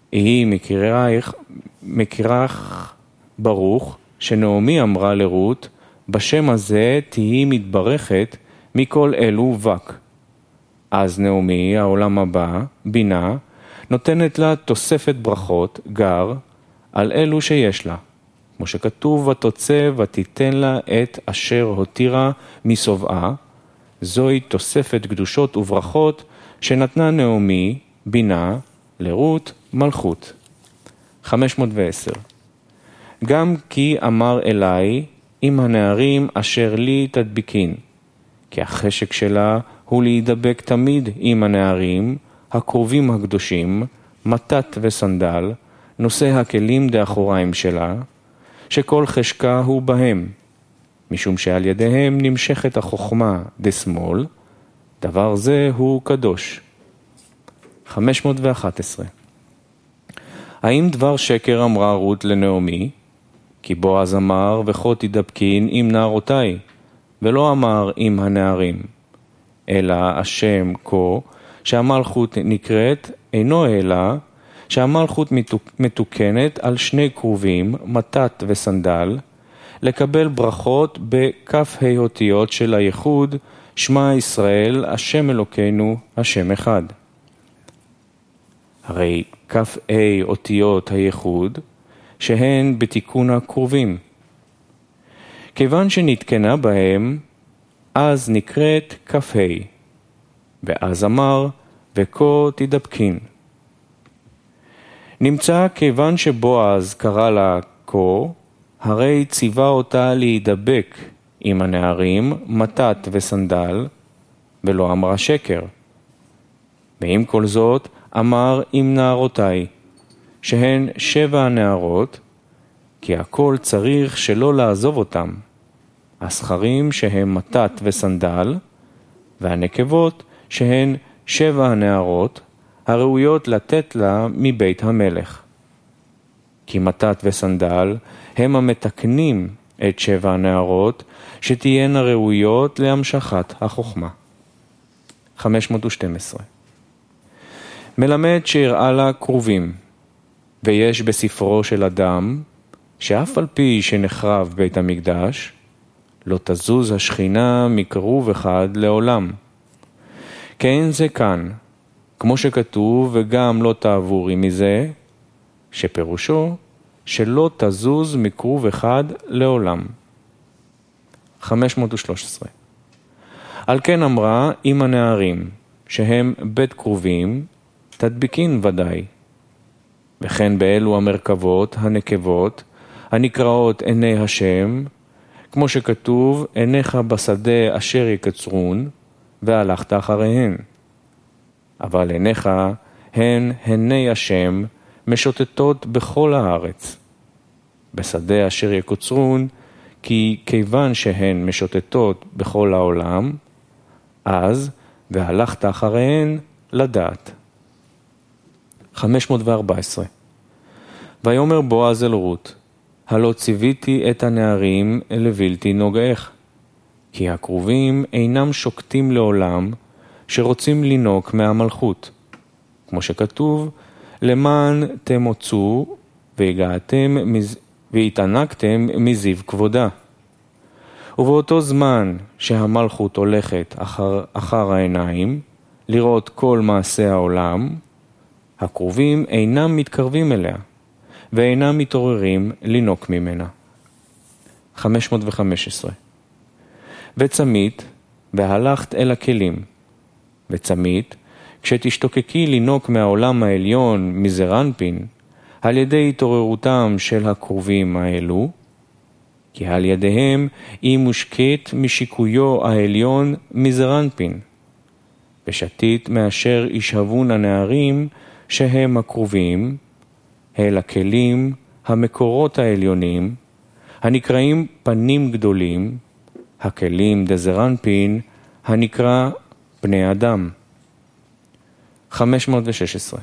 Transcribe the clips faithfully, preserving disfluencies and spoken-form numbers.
היא מכירך, מכירך ברוך, שנעמי אמרה לרות, בשם הזה תהי מתברכת מכל אלו וק. אז נעמי, העולם הבא, בינה, נותנת לה תוספת ברכות, גר, על אלו שיש לה. כמו שכתוב, ותוצא ותיתן לה את אשר הותירה מסובעה, זוהי תוספת קדושות וברכות שנתנה נעמי, בינה, לרות, מלכות. חמש מאות ועשר. גם כי אמר אליי, עם הנערים אשר לי תדביקין, כי החשק שלה הוא להידבק תמיד עם הנערים, הקרובים הקדושים, מתת וסנדל, נושא הכלים דאחוריים שלה, שכל חשקה הוא בהם, משום שעל ידיהם נמשכת החוכמה דשמאל, דבר זה הוא קדוש. חמש מאות ואחת עשרה. האם דבר שקר אמרה רות לנעמי? כי בועז אמר, וכה תדבקין עם נערותיי, ולא אמר עם הנערים, אלא השם כה, שהמלכות נקראת, אינו אלא, שהמלכות מתוקנת על שני קרובים, מתת וסנדל, לקבל ברכות בכף האותיות של הייחוד, שמע ישראל, השם אלוקינו, השם אחד. הרי כף ה' אותיות הייחוד, שהן בתיקון הקרובים. כיוון שנתקנה בהם, אז נקראת כף ה', ואז אמר, וכה תדבקין. נמצא כיוון שבועז קרא לה כה, הרי ציווה אותה להידבק עם הנערים, מתת וסנדל, ולא אמרה שקר. ועם כל זאת אמר עם נערותיי, שהן שבע הנערות, כי הכל צריך שלא לעזוב אותם. הזכרים שהם מתת וסנדל, והנקבות שהן שבע הנערות, הראויות לתת לה מבית המלך. כי מתת וסנדל הם המתקנים את שבע הנערות, שתהיינה ראויות להמשכת החוכמה. חמש מאות ושתים עשרה. מלמד שהראה לה קרובים, ויש בספרו של אדם, שאף על פי שנחרב בית המקדש, לא תזוז השכינה מקרוב אחד לעולם. כן זה כאן, כמו שכתוב, וגם לא תעבורי מזה, שפירושו שלא תזוז מקרוב אחד לעולם. חמש מאות ושלוש עשרה. על כן אמרה עם הנערים, שהם בית קרובים, תדביקין ודאי. וכן באלו המרכבות, הנקבות, הנקראות עיני השם, כמו שכתוב, עיניך בשדה אשר יקצרון, והלכת אחריהן. אבל עיניך הן עיני השם, משוטטות בכל הארץ. בשדה אשר יקוצרון, כי כיוון שהן משוטטות בכל העולם, אז והלכת אחריהן לדעת. חמש מאות וארבע עשרה. ויאמר בועז אל רות, הלא ציוויתי את הנערים לבלתי נוגעך, כי הקרובים אינם שוקטים לעולם, שרוצים לינוק מהמלכות. כמו שכתוב, למען תמוצו והגעתם והתענקתם מזיו כבודה. ובאותו זמן שהמלכות הולכת אחר, אחר העיניים, לראות כל מעשה העולם, הקרובים אינם מתקרבים אליה, ואינם מתעוררים לינוק ממנה. חמש מאות וחמש עשרה. וצמית, והלכת אל הכלים, וצמית, כשתשתוקקי לינוק מהעולם העליון מזרנפין, על ידי התעוררותם של הקרובים האלו, כי על ידיהם היא מושקט משיקויו העליון מזרנפין, ושתית מאשר ישהבון הנערים שהם הקרובים, אל הכלים המקורות העליונים, הנקראים פנים גדולים, הכלים דזרנפין, הנקרא בני אדם. חמש מאות ושש עשרה.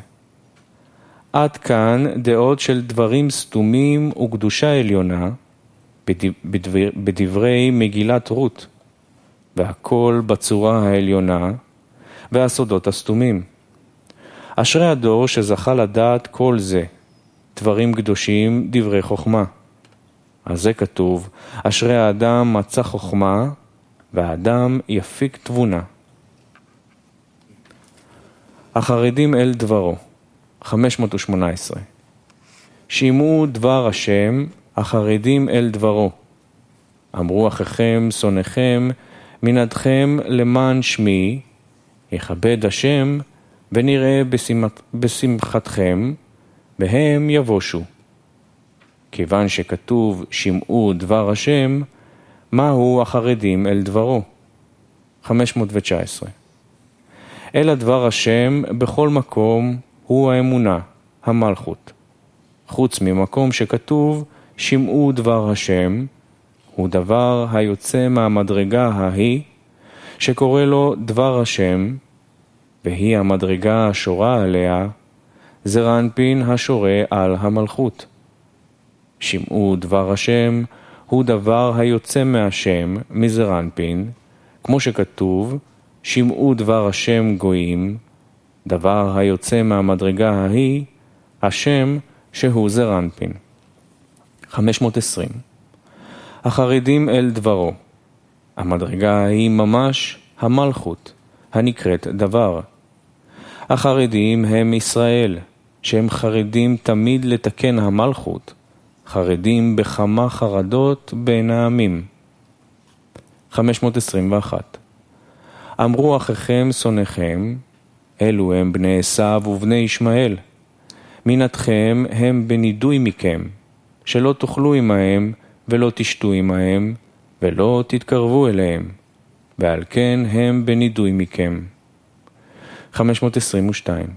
עד כאן דעות של דברים סתומים וקדושה עליונה בדבר, בדברי מגילת רות, והכל בצורה העליונה והסודות הסתומים. אשרי הדור שזכה לדעת כל זה, דברים קדושים, דברי חוכמה. אז זה כתוב, אשרי האדם מצא חוכמה, והאדם יפיק תבונה. החרדים אל דברו, חמש מאות ושמונה עשרה. שימעו דבר השם, החרדים אל דברו. אמרו אחיכם, שונאיכם, מנעדכם למען שמי, יכבד השם, ונראה בשמח, בשמחתכם, והם יבושו. כיוון שכתוב שמעו דבר השם, מהו החרדים אל דברו? חמש מאות ותשע עשרה. אלא דבר השם בכל מקום הוא האמונה, המלכות. חוץ ממקום שכתוב שמעו דבר השם, הוא דבר היוצא מהמדרגה ההיא, שקורא לו דבר השם, והיא המדרגה השורה עליה, זעיר אנפין השורה על המלכות. שמעו דבר השם הוא דבר היוצא מהשם, מזעיר אנפין, כמו שכתוב, שמעו דבר השם גויים, דבר היוצא מהמדרגה ההיא, השם שהוא זעיר אנפין. חמש מאות ועשרים. החרדים אל דברו. המדרגה היא ממש המלכות, הנקראת דבר. החרדים הם ישראל, שהם חרדים תמיד לתקן המלכות, חרדים בכמה חרדות בין העמים. חמש מאות עשרים ואחת. אמרו אחיכם שונאיכם, אלו הם בני עשיו ובני ישמעאל. מנעדכם הם בנידוי מכם, שלא תאכלו עמהם ולא תשתו עמהם, ולא תתקרבו אליהם, ועל כן הם בנידוי מכם. חמש מאות עשרים ושתיים.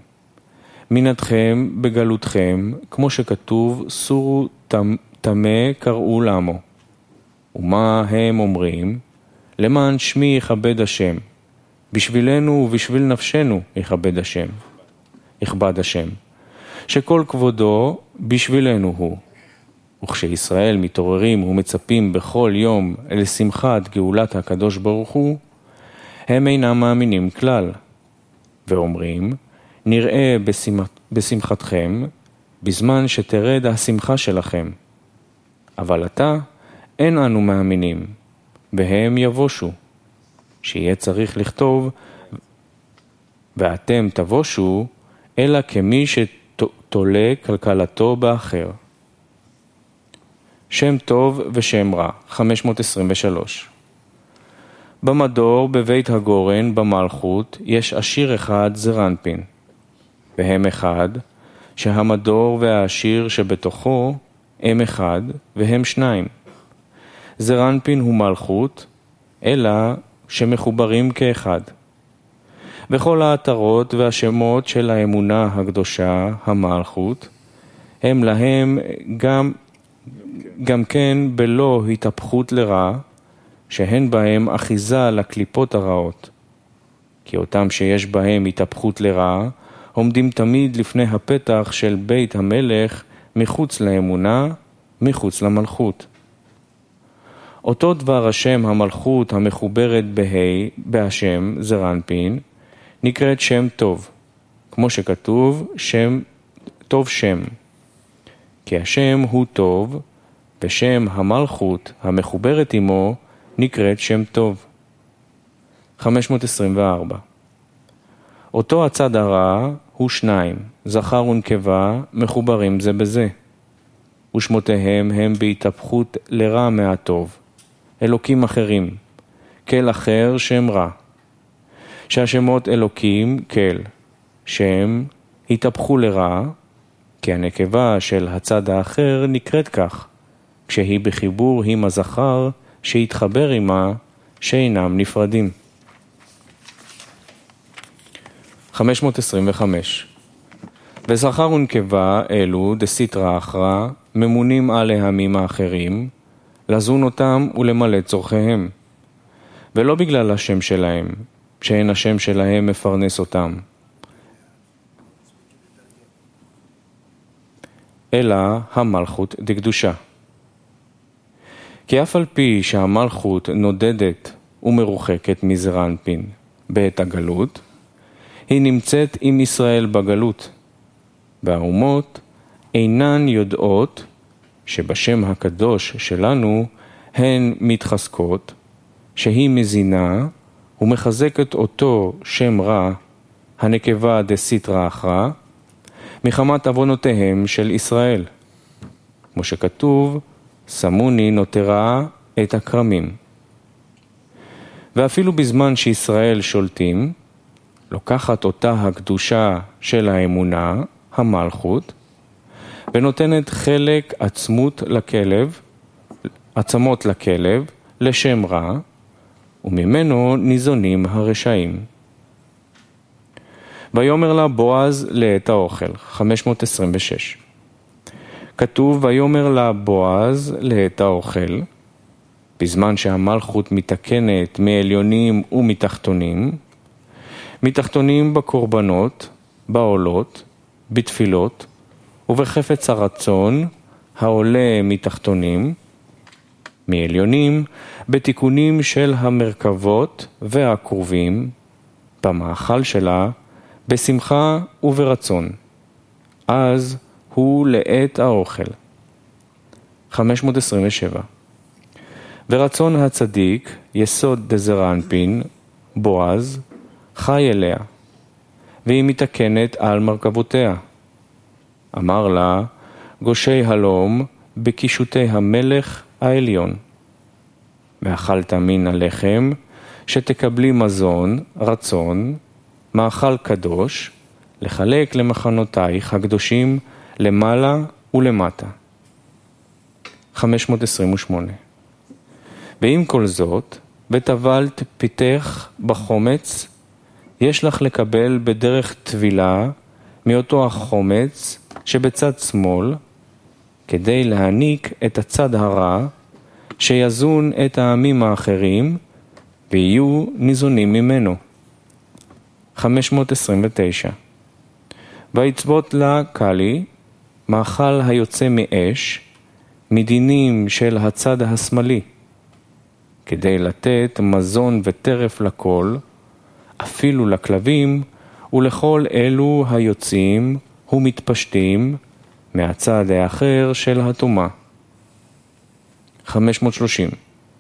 מנעדכם בגלותכם, כמו שכתוב, סורו טמא קראו לעמו. ומה הם אומרים? למען שמי יכבד השם, בשבילנו ובשביל נפשנו יכבד השם, יכבד השם, שכל כבודו בשבילנו הוא. וכשישראל מתעוררים ומצפים בכל יום לשמחת גאולת הקדוש ברוך הוא, הם אינם מאמינים כלל, ואומרים, נראה בשמח, בשמחתכם, בזמן שתרד השמחה שלכם. אבל אתה, אין אנו מאמינים, והם יבושו. שיהיה צריך לכתוב, ואתם תבושו, אלא כמי שתולה כלכלתו באחר. שם טוב ושם רע, חמש מאות עשרים ושלוש. במדור בבית הגורן במלכות יש עשיר אחד זעיר אנפין, והם אחד, שהמדור והעשיר שבתוכו הם אחד והם שניים. זעיר אנפין הוא מלכות, אלא שמחוברים כאחד. וכל העטרות והשמות של האמונה הקדושה, המלכות, הם להם גם, גם כן בלא התהפכות לרע, שהן בהם אחיזה לקליפות הרעות. כי אותם שיש בהם התהפכות לרע, עומדים תמיד לפני הפתח של בית המלך, מחוץ לאמונה, מחוץ למלכות. אותו דבר השם המלכות המחוברת בהי, בהשם, זעיר אנפין, נקראת שם טוב, כמו שכתוב, שם, טוב שם. כי השם הוא טוב, ושם המלכות המחוברת עמו נקראת שם טוב. חמש מאות עשרים וארבע. אותו הצד הרע הוא שניים, זכר ונקבה, מחוברים זה בזה. ושמותיהם הם בהתהפכות לרע מהטוב, אלוקים אחרים, כל אחר שם רע. שהשמות אלוקים, כל, שם, התהפכו לרע, כי הנקבה של הצד האחר נקראת כך, כשהיא בחיבור עם הזכר שהתחבר עמה, שאינם נפרדים. חמש מאות עשרים וחמש. וזכר ונקבה אלו דסיטרא אחרא ממונים על העמים האחרים, לזון אותם ולמלא צורכיהם, ולא בגלל השם שלהם, שאין השם שלהם מפרנס אותם, אלא המלכות דקדושה. כי אף על פי שהמלכות נודדת ומרוחקת מזעיר אנפין בעת הגלות, היא נמצאת עם ישראל בגלות, והאומות אינן יודעות שבשם הקדוש שלנו הן מתחזקות, שהיא מזינה ומחזקת אותו שם רע, הנקבה דסיטרא אחרא, מחמת עוונותיהם של ישראל. כמו שכתוב, שמוני נותרה את הכרמים. ואפילו בזמן שישראל שולטים, לוקחת אותה הקדושה של האמונה, המלכות, ונותנת חלק עצמות לכלב, עצמות לכלב, לשם רע, וממנו ניזונים הרשעים. ויאמר לה בועז לעת האוכל, חמש מאות עשרים ושש. כתוב, ויאמר לה בועז לעת האוכל, בזמן שהמלכות מתקנת מעליונים ומתחתונים, מתחתונים בקורבנות, בעולות, בתפילות, ובחפץ הרצון העולה מתחתונים, מעליונים בתיקונים של המרכבות והקרובים, במאכל שלה, בשמחה וברצון. אז הוא לעת האוכל. חמש מאות עשרים ושבע. ורצון הצדיק, יסוד דזרע אנפין, בועז, חי אליה, והיא מתקנת על מרכבותיה. אמר לה, גושי הלום בקישוטי המלך העליון. ואכלת מן הלחם, שתקבלי מזון, רצון, מאכל קדוש, לחלק למחנותייך הקדושים למעלה ולמטה. חמש מאות עשרים ושמונה. ועם כל זאת, וטבלת פיתך בחומץ, יש לך לקבל בדרך טבילה מאותו החומץ שבצד שמאל, כדי להעניק את הצד הרע, שיזון את העמים האחרים, ויהיו ניזונים ממנו. חמש מאות עשרים ותשע. ויצבות לה קלי, מאכל היוצא מאש, מדינים של הצד השמאלי, כדי לתת מזון וטרף לכל, אפילו לכלבים, ולכל אלו היוצאים ומתפשטים מהצד האחר של הטומאה. חמש מאות שלושים.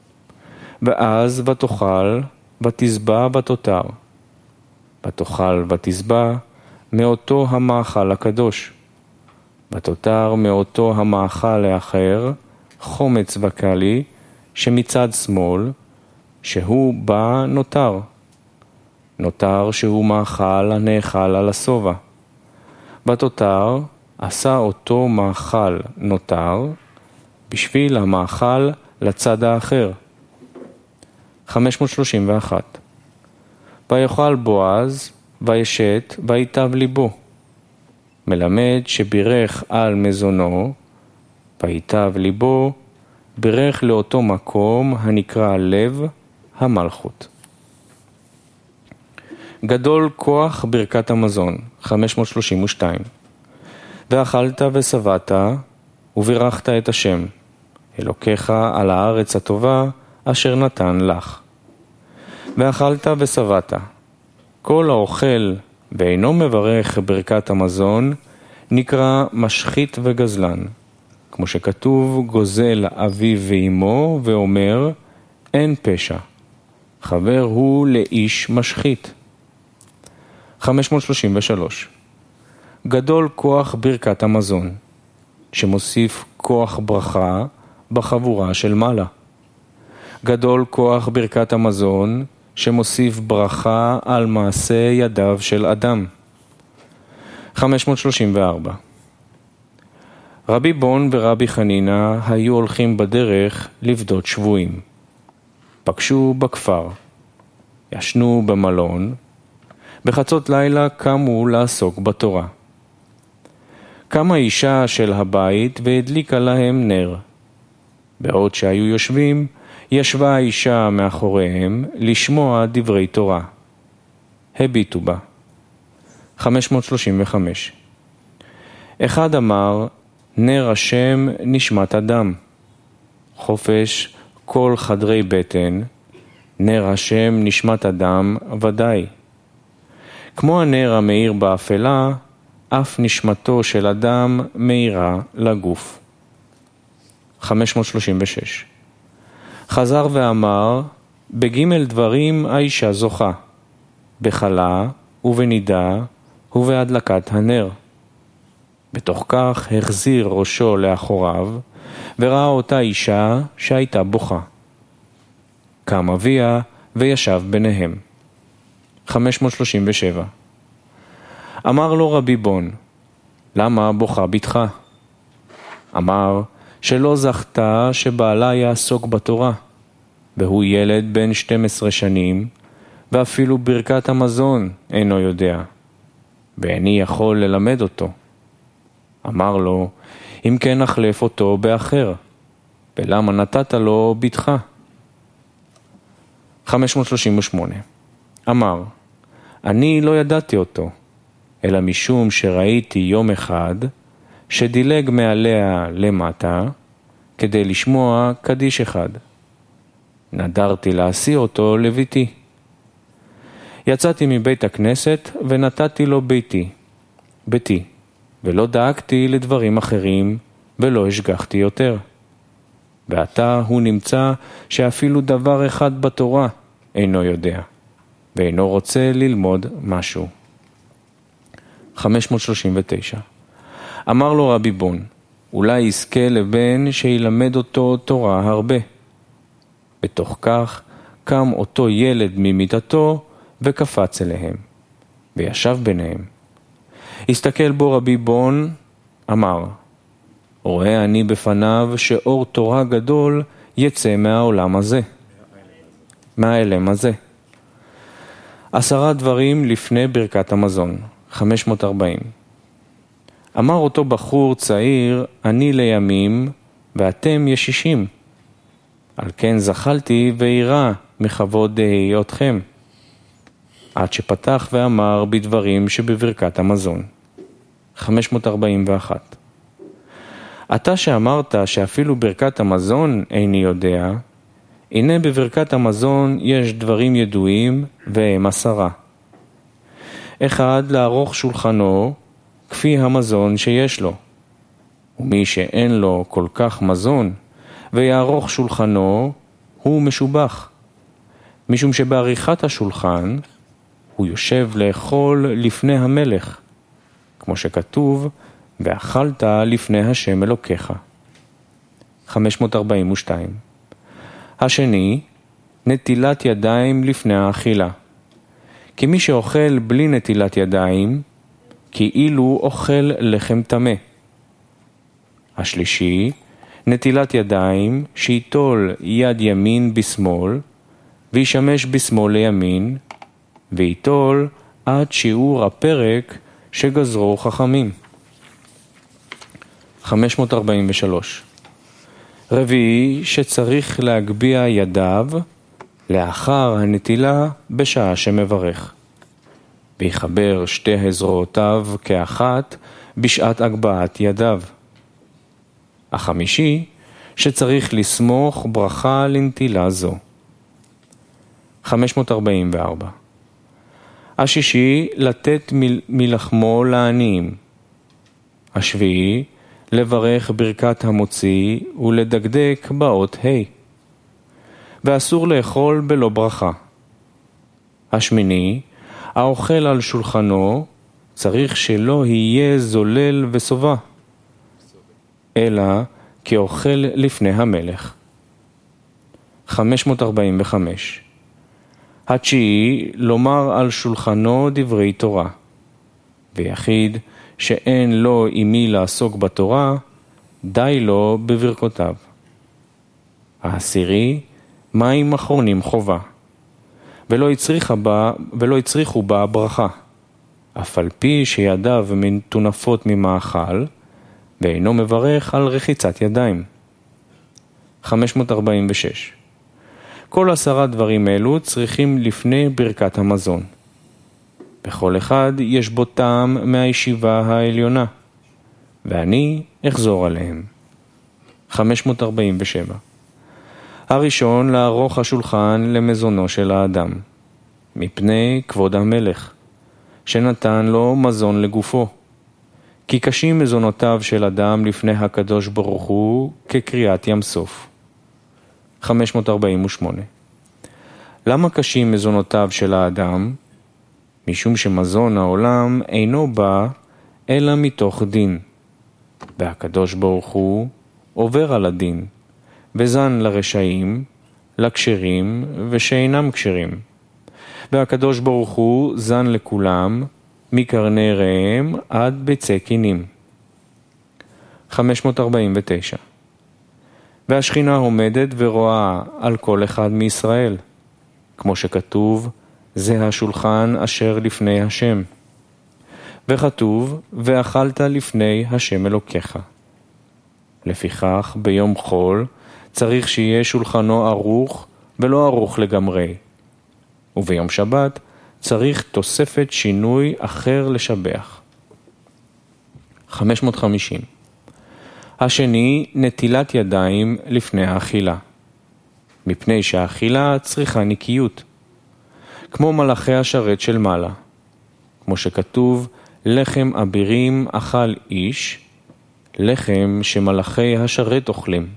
ואז ותאכל ותזבע ותותר, ותאכל ותזבע מאותו המאכל הקדוש, ותותר מאותו המאכל האחר, חומץ וקלי, שמצד שמאל, שהוא בא נותר. נותר שהוא מאכל הנאכל על השובע. ותותר עשה אותו מאכל נותר, בשביל המאכל לצד האחר. חמש מאות שלושים ואחת. ויאכל בועז, וישת, ויטב ליבו. מלמד שבירך על מזונו, ויטב ליבו, בירך לאותו מקום הנקרא לב המלכות. גדול כוח ברכת המזון, חמש מאות שלושים ושתיים. ואכלת ושבעת, ובירכת את השם, אלוקיך על הארץ הטובה אשר נתן לך. ואכלת ושבעת. כל האוכל ואינו מברך ברכת המזון, נקרא משחית וגזלן. כמו שכתוב, גוזל אביו ואמו, ואומר, אין פשע. חבר הוא לאיש משחית. חמש מאות שלושים ושלוש. גדול כוח ברכת המזון, שמוסיף כוח ברכה בחבורה של מעלה. גדול כוח ברכת המזון, שמוסיף ברכה על מעשה ידיו של אדם. חמש מאות שלושים וארבע. רבי בון ורבי חנינה היו הולכים בדרך לפדות שבויים. פגשו בכפר, ישנו במלון, בחצות לילה קמו לעסוק בתורה. קמה אישה של הבית והדליקה להם נר. בעוד שהיו יושבים, ישבה האישה מאחוריהם לשמוע דברי תורה. הביטו בה. חמש מאות שלושים וחמש. אחד אמר, נר השם נשמת אדם. חופש כל חדרי בטן, נר השם נשמת אדם ודאי. כמו הנר המאיר באפלה, אף נשמתו של אדם מאירה לגוף. חמש מאות שלושים ושש. חזר ואמר, בג' דברים האישה זוכה, בחלה ובנידה ובהדלקת הנר. בתוך כך החזיר ראשו לאחוריו, וראה אותה אישה שהייתה בוכה. קם אביה וישב ביניהם. חמש מאות שלושים ושבע. אמר לו רבי בון, למה בוכה בתך? אמר, שלא זכתה שבעלה יעסוק בתורה, והוא ילד בן שתים עשרה שנים, ואפילו ברכת המזון אינו יודע, ואיני יכול ללמד אותו. אמר לו, אם כן נחלף אותו באחר, ולמה נתת לו בתך? חמש מאות שלושים ושמונה. אמר, אני לא ידעתי אותו, אלא משום שראיתי יום אחד שדילג מעליה למטה כדי לשמוע קדיש אחד. נדרתי להשיא אותו לביתי. יצאתי מבית הכנסת ונתתי לו ביתי, ביתי, ולא דאגתי לדברים אחרים ולא השגחתי יותר. ועתה הוא נמצא שאפילו דבר אחד בתורה אינו יודע, ואינו רוצה ללמוד משהו. חמש מאות שלושים ותשע. אמר לו רבי בון, אולי יזכה לבן שילמד אותו תורה הרבה. בתוך כך קם אותו ילד ממיטתו וקפץ אליהם, וישב ביניהם. הסתכל בו רבי בון, אמר, רואה אני בפניו שאור תורה גדול יצא מהעולם הזה, מהאלם הזה. עשרה דברים לפני ברכת המזון. חמש מאות ארבעים. אמר אותו בחור צעיר, אני לימים ואתם ישישים. על כן זחלתי וירא מכבוד היותכם. עד שפתח ואמר בדברים שבברכת המזון. חמש מאות ארבעים ואחת. אתה שאמרת שאפילו ברכת המזון איני יודע, הנה בברכת המזון יש דברים ידועים והם עשרה. אחד, לערוך שולחנו כפי המזון שיש לו. ומי שאין לו כל כך מזון ויערוך שולחנו, הוא משובח. משום שבעריכת השולחן הוא יושב לאכול לפני המלך, כמו שכתוב, ואכלת לפני השם אלוקיך. חמש מאות ארבעים ושתיים. השני, נטילת ידיים לפני האכילה. כי מי שאוכל בלי נטילת ידיים, כאילו אוכל לחם טמא. השלישי, נטילת ידיים שיטול יד ימין בשמאל, וישמש בשמאל לימין, ויטול עד שיעור הפרק שגזרו חכמים. חמש מאות ארבעים ושלוש. רביעי, שצריך להגביה ידיו לאחר הנטילה בשעה שמברך, ויחבר שתי הזרועותיו כאחת בשעת הגבהת ידיו. החמישי, שצריך לסמוך ברכה לנטילה זו. חמש מאות ארבעים וארבע. השישי, לתת מל... מלחמו לעניים. השביעי, לברך ברכת המוציא ולדקדק באות ה'. ואסור לאכול בלא ברכה. השמיני, האוכל על שולחנו צריך שלא יהיה זולל וסובה, אלא כאוכל לפני המלך. חמש מאות ארבעים וחמש. התשיעי, לומר על שולחנו דברי תורה, ויחיד שאין לו עם מי לעסוק בתורה, די לו בברכותיו. העשירי, מים אחרונים חובה, ולא הצריכה בה, ולא הצריכו בה ברכה, אף על פי שידיו מטונפות ממאכל, ואינו מברך על רחיצת ידיים. חמש מאות ארבעים ושש. כל עשרה דברים אלו צריכים לפני ברכת המזון. בכל אחד יש בו טעם מהישיבה העליונה, ואני אחזור עליהם. חמש מאות ארבעים ושבע. הראשון, לערוך השולחן למזונו של האדם, מפני כבוד המלך, שנתן לו מזון לגופו. כי קשים מזונותיו של אדם לפני הקדוש ברוך הוא כקריאת ים סוף. חמש מאות ארבעים ושמונה. למה קשים מזונותיו של האדם? משום שמזון העולם אינו בא אלא מתוך דין. והקדוש ברוך הוא עובר על הדין, וזן לרשעים, לכשרים ושאינם כשרים. והקדוש ברוך הוא זן לכולם, מקרני רעיהם עד ביצי קינים. חמש מאות ארבעים ותשע. והשכינה עומדת ורואה על כל אחד מישראל, כמו שכתוב, זה השולחן אשר לפני השם. וכתוב, ואכלת לפני השם אלוקיך. לפיכך, ביום חול צריך שיהיה שולחנו ערוך ולא ערוך לגמרי. וביום שבת צריך תוספת שינוי אחר לשבח. חמש מאות וחמישים. השני, נטילת ידיים לפני האכילה. מפני שהאכילה צריכה נקיות. כמו מלאכי השרת של מעלה. כמו שכתוב, לחם אבירים אכל איש, לחם שמלאכי השרת אוכלים.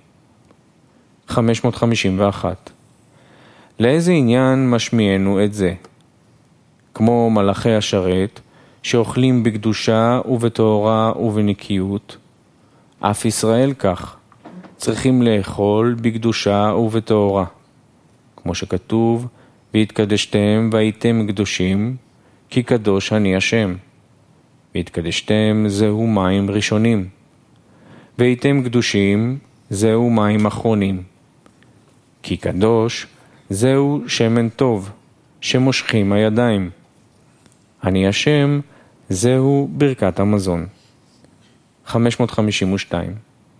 חמש מאות חמישים ואחת. לאיזה עניין משמיענו את זה? כמו מלאכי השרת, שאוכלים בקדושה ובתורה ובנקיות, אף ישראל כך, צריכים לאכול בקדושה ובתורה. כמו שכתוב, והתקדשתם והייתם קדושים, כי קדוש אני השם. והתקדשתם זהו מים ראשונים. והייתם קדושים זהו מים אחרונים. כי קדוש זהו שמן טוב, שמושכים הידיים. אני השם זהו ברכת המזון. חמש מאות חמישים ושתיים.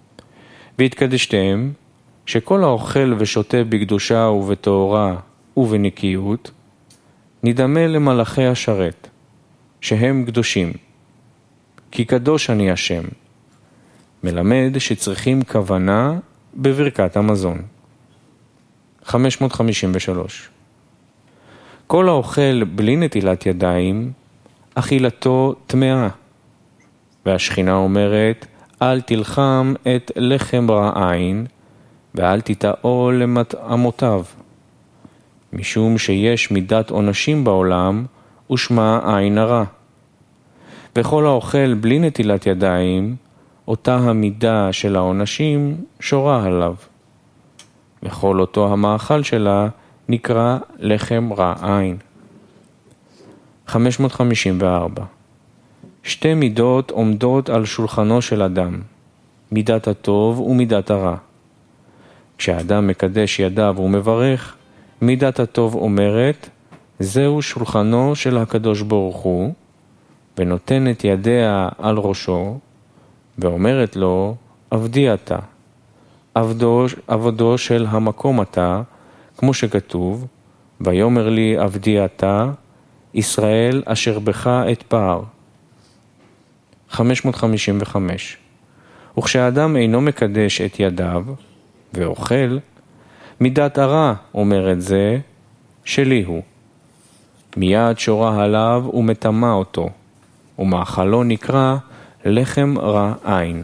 והתקדשתם שכל האוכל ושותה בקדושה ובתורה ובנקיות, נדמה למלאכי השרת, שהם קדושים. כי קדוש אני השם. מלמד שצריכים כוונה בברכת המזון. חמש מאות חמישים ושלוש. כל האוכל בלי נטילת ידיים, אכילתו טמאה. והשכינה אומרת, אל תלחם את לחם רע עין, ואל תטעו למטעמותיו. משום שיש מידת עונשים בעולם, ושמה עין הרע. וכל האוכל בלי נטילת ידיים, אותה המידה של העונשים שורה עליו. וכל אותו המאכל שלה נקרא לחם רע עין. חמש מאות חמישים וארבע. שתי מידות עומדות על שולחנו של אדם, מידת הטוב ומידת הרע. כשאדם מקדש ידיו ומברך, מידת הטוב אומרת, זהו שולחנו של הקדוש ברוך הוא, ונותנת ידיה על ראשו, ואומרת לו, עבדי אתה, עבדו, עבדו של המקום אתה, כמו שכתוב, ויאמר לי עבדי אתה, ישראל אשר בך את פער. חמש מאות חמישים וחמש. וכשאדם אינו מקדש את ידיו ואוכל, מידת הרע אומרת זה, שלי הוא. מיד שורה עליו ומטמא אותו, ומאכלו נקרא לחם רע עין.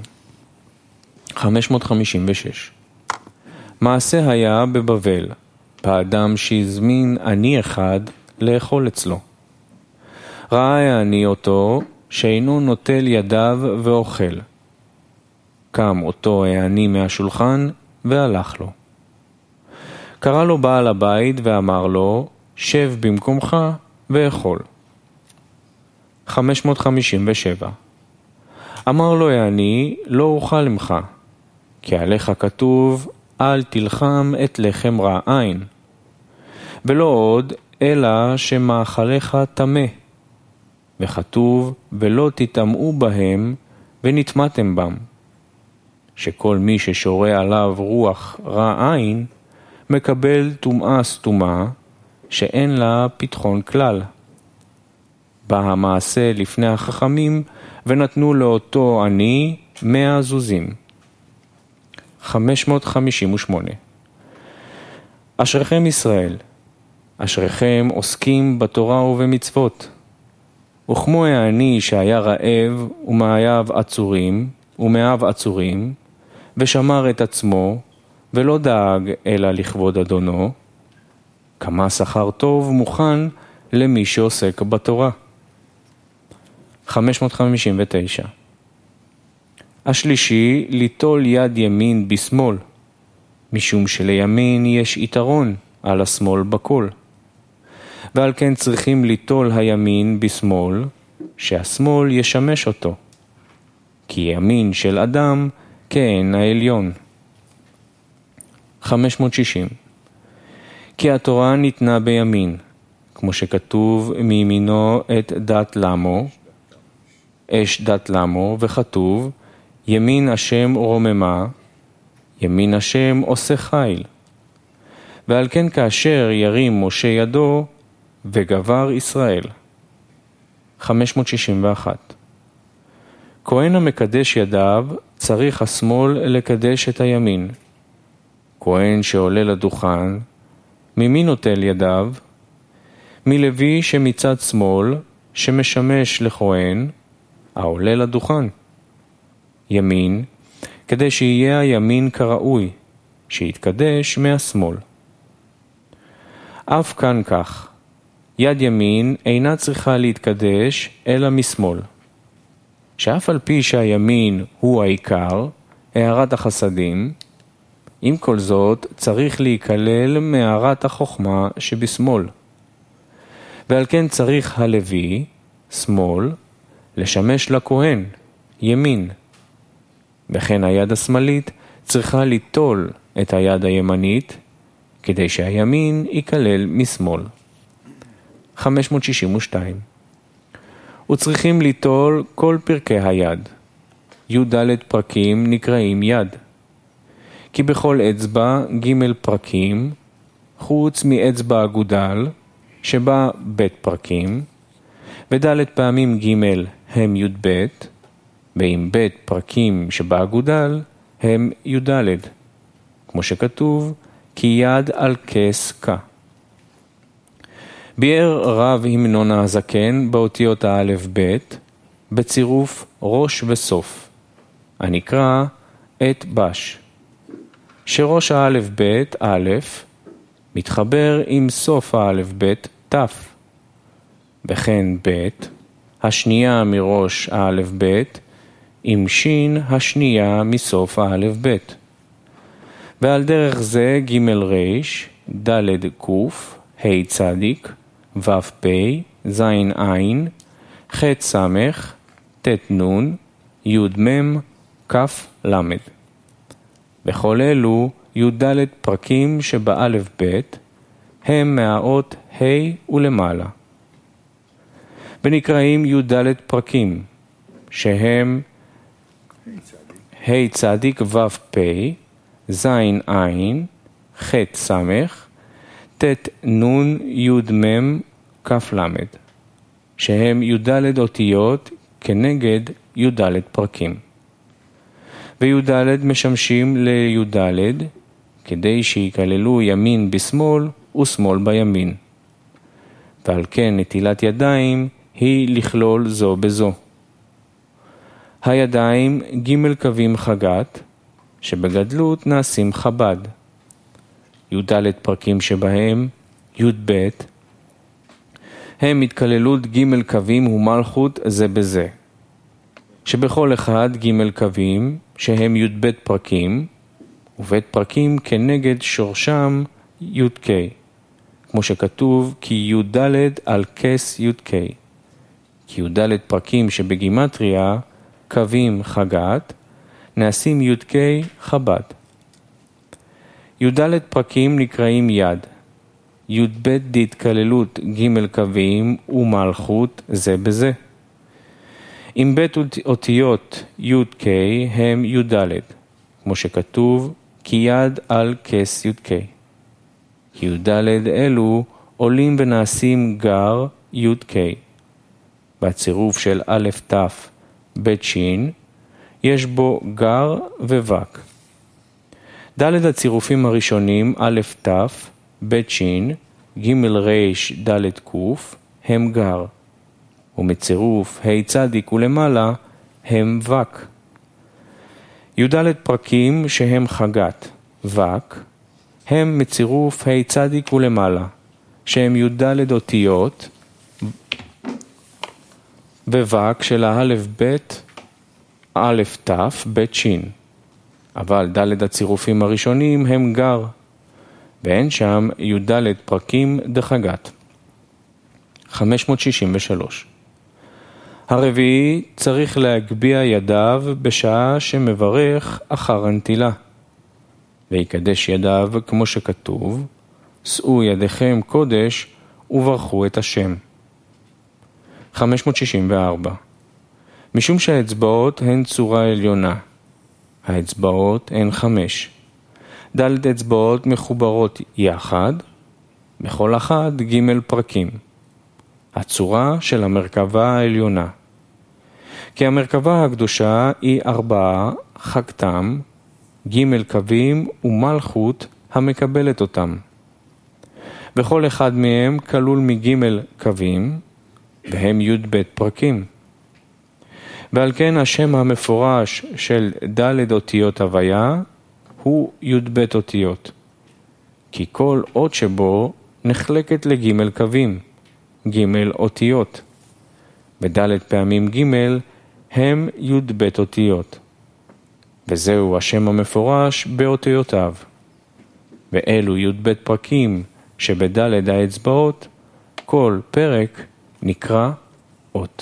חמש מאות חמישים ושש. מעשה היה בבבל, באדם שהזמין עני אחד לאכול אצלו. ראה העני אותו שאינו נוטל ידיו ואוכל. קם אותו העני מהשולחן והלך לו. קרא לו בעל הבית ואמר לו, שב במקומך ואכול. חמש מאות חמישים ושבע. אמר לו העני, לא אוכל ממך, כי עליך כתוב, אל תלחם את לחם רע עין. ולא עוד, אלא שמאכליך טמא. וכתוב, ולא תטמאו בהם ונטמאתם בם. שכל מי ששורה עליו רוח רע עין, מקבל טומאה סתומה, שאין לה פתחון כלל. בא המעשה לפני החכמים, ונתנו לאותו עני מאה זוזים. חמש מאות חמישים ושמונה. אשריכם ישראל, אשריכם עוסקים בתורה ובמצוות. וכמו העני שהיה רעב ומאהב עצורים, ומאהב עצורים, ושמר את עצמו, ולא דאג אלא לכבוד אדונו, כמה שכר טוב מוכן למי שעוסק בתורה. חמש מאות חמישים ותשע. השלישי, ליטול יד ימין בשמאל, משום שלימין יש יתרון על השמאל בכל. ועל כן צריכים ליטול הימין בשמאל, שהשמאל ישמש אותו. כי ימין של אדם כעין העליון. חמש מאות שישים. כי התורה ניתנה בימין, כמו שכתוב מימינו את דת למו, אש דת למו, וכתוב ימין השם רוממה, ימין השם עושה חיל. ועל כן כאשר ירים משה ידו, וגבר ישראל. חמש מאות שישים ואחת. כהן המקדש ידיו, צריך השמאל לקדש את הימין. כהן שעולה לדוכן, ממי נוטל ידיו? מלוי שמצד שמאל, שמשמש לכהן, העולה לדוכן. ימין, כדי שיהיה הימין כראוי, שיתקדש מהשמאל. אף כאן כך, יד ימין אינה צריכה להתקדש אלא משמאל. שאף על פי שהימין הוא העיקר, הערת החסדים, עם כל זאת צריך להיכלל מהערת החוכמה שבשמאל. ועל כן צריך הלוי, שמאל, לשמש לכהן, ימין. וכן היד השמאלית צריכה ליטול את היד הימנית, כדי שהימין ייכלל משמאל. חמש מאות שישים ושתיים. וצריכים ליטול כל פרקי היד. י"ד פרקים נקראים יד. כי בכל אצבע ג' פרקים, חוץ מאצבע אגודל, שבה ב' פרקים, וד' פעמים ג' הם י"ב, ועם ב' פרקים שבה אגודל הם י"ד, כמו שכתוב, כי יד על כס כה. ביאר רב המנון הזקן באותיות האלף ב' בצירוף ראש וסוף, הנקרא את בש, שראש האלף ב' א' מתחבר עם סוף האלף ב' ת', וכן ב' השנייה מראש האלף ב' עם שין השנייה מסוף האלף ב'. ועל דרך זה ג' ריש, ד' קוף, ה' צדיק, ו' פ', ז' עין, ח' סמך, ט' נון, י' מ', כ' למד. בכל אלו י"ד פרקים שבאלף ב' הם מהאות ה' ולמעלה. ונקראים י"ד פרקים, שהם ה' צדיק ו' פ', ז' עין, ח' סמך, ט' נון י' מ' כ' למד, שהם י"ד אותיות כנגד י"ד פרקים. וי"ד משמשים לי"ד כדי שיקללו ימין בשמאל ושמאל בימין. ועל כן נטילת ידיים היא לכלול זו בזו. הידיים ג' קווים חגת, שבגדלות נעשים חב"ד. י"ד פרקים שבהם י"ב הם התכללות ג' קווים ומלכות זה בזה, שבכל אחד ג' קווים שהם י"ב פרקים, וב' פרקים כנגד שורשם י"ק, כמו שכתוב כי י"ד על כס י"ק, כי י"ד פרקים שבגימטריה קווים חגת, נעשים י"ק חב"ד. י"ד פרקים נקראים יד, י"ב דהתכללות ג' קווים ומלכות זה בזה. עם ב' אותיות י"ק הם י"ד, כמו שכתוב כי יד על כס י"ק. כי י"ד אלו עולים ונעשים גר י"ק. בצירוף של א' ת' ב' ש' יש בו גר וווק. ד' הצירופים הראשונים א' ת' ב' ש' ג' ר' ד' ק' הם גר, ומצירוף ה' צדיק ולמעלה הם וק. י"ד פרקים שהם חגת, וק, הם מצירוף ה' צדיק ולמעלה, שהם י"ד אותיות, וווק של האלף בית, א' ת' ב' ש'. אבל ד' הצירופים הראשונים הם גר, ואין שם י"ד פרקים דחגת. חמש מאות שישים ושלוש. הרביעי צריך להגביה ידיו בשעה שמברך אחר הנטילה, ויקדש ידיו כמו שכתוב, שאו ידיכם קודש וברכו את השם. חמש מאות שישים וארבע. משום שהאצבעות הן צורה עליונה, האצבעות הן חמש. ד' אצבעות מחוברות יחד, בכל אחד ג' פרקים. הצורה של המרכבה העליונה. כי המרכבה הקדושה היא ארבעה, חגתם, ג' קווים ומלכות המקבלת אותם. וכל אחד מהם כלול מג' קווים, והם י"ב פרקים. ועל כן השם המפורש של ד' אותיות הוויה הוא י"ב אותיות. כי כל אות שבו נחלקת לג' קווים, ג' אותיות. וד' פעמים ג' הם י"ב אותיות. וזהו השם המפורש באותיותיו. ואלו י"ב פרקים שבד' האצבעות, כל פרק נקרא אות.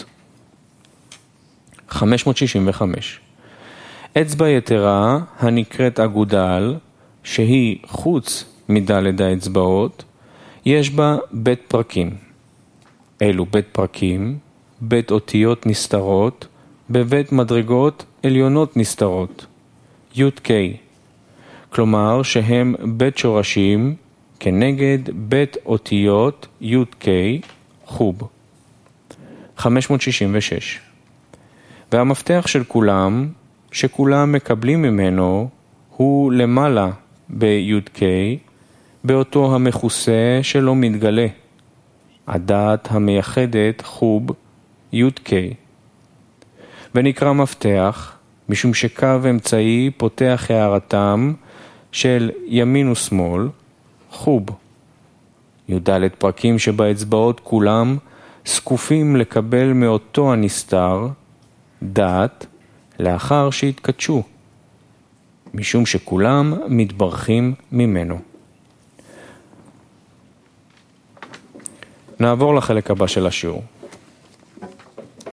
חמש מאות שישים וחמש. אצבע יתרה הנקראת אגודל, שהיא חוץ מד' האצבעות, יש בה בית פרקים. אלו בית פרקים, בית אותיות נסתרות, בבית מדרגות עליונות נסתרות, י' ק'. כלומר שהם בית שורשים כנגד בית אותיות י' ק' חוב. חמש מאות שישים ושש. והמפתח של כולם, שכולם מקבלים ממנו, הוא למעלה בי' ק', באותו המכוסה שלא מתגלה. הדעת המייחדת חוב י' ק'. ונקרא מפתח, משום שקו אמצעי פותח הערתם של ימין ושמאל, חוב. י"ד פרקים שבאצבעות כולם סקופים לקבל מאותו הנסתר, דעת, לאחר שהתקדשו, משום שכולם מתברכים ממנו. נעבור לחלק הבא של השיעור.